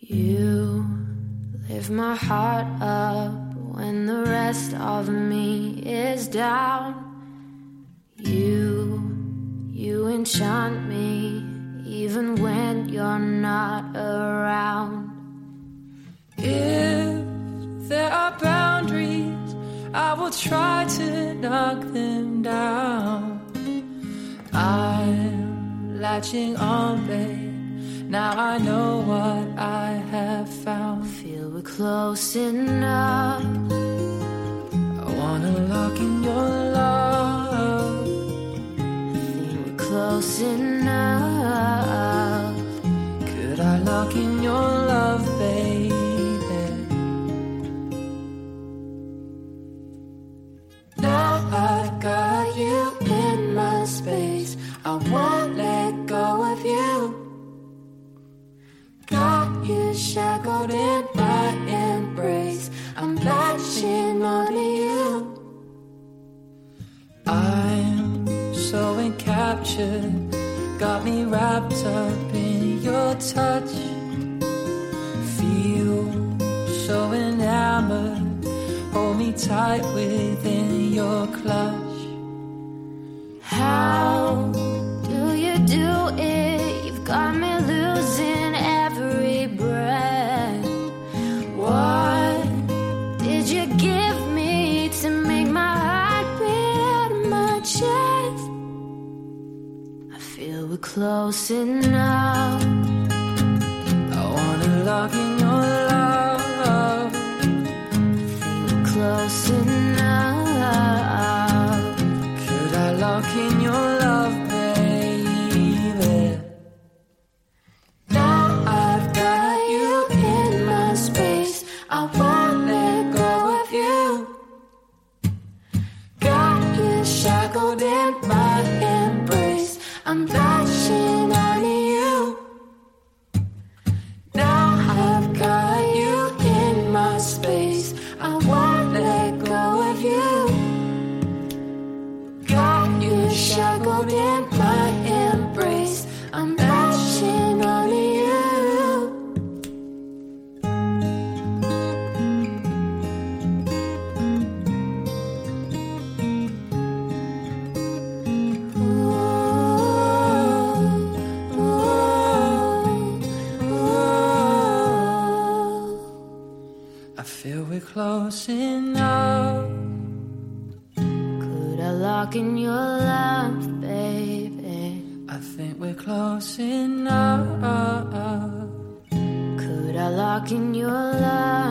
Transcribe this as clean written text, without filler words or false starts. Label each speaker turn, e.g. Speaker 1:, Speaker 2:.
Speaker 1: You lift my heart up when the rest of me is down. You enchant me even when you're not around.
Speaker 2: If there are boundaries, I will try to knock them down. I'm latching on, babe. Now I know what I have found.
Speaker 1: Feel we're close enough.
Speaker 2: I wanna lock in your love.
Speaker 1: Think we're close enough.
Speaker 2: Could I lock in your love, baby? Now I've got you in my space. I won't let go of you. Got you shackled in my embrace. I'm latching onto you. I'm so encaptured, got me wrapped up in your touch. Feel so enamored, hold me tight within your clutch.
Speaker 1: How do you do it? You've got me losing every breath. What did you give me to make my heart beat out of my chest? I feel we're close enough.
Speaker 2: I wanna lock in your love.
Speaker 1: Think we're close enough.
Speaker 2: Could I lock in your love, baby? Now I've got you in my space. I won't let go of you. Got you shackled in my embrace. I'm latching onto you. Now I've got you in my space. I won't let go of you. Got you shackled in my embrace. I'm latching onto you. I feel we're close enough.
Speaker 1: Could I lock in your love, baby?
Speaker 2: I think we're close enough.
Speaker 1: Could I lock in your love?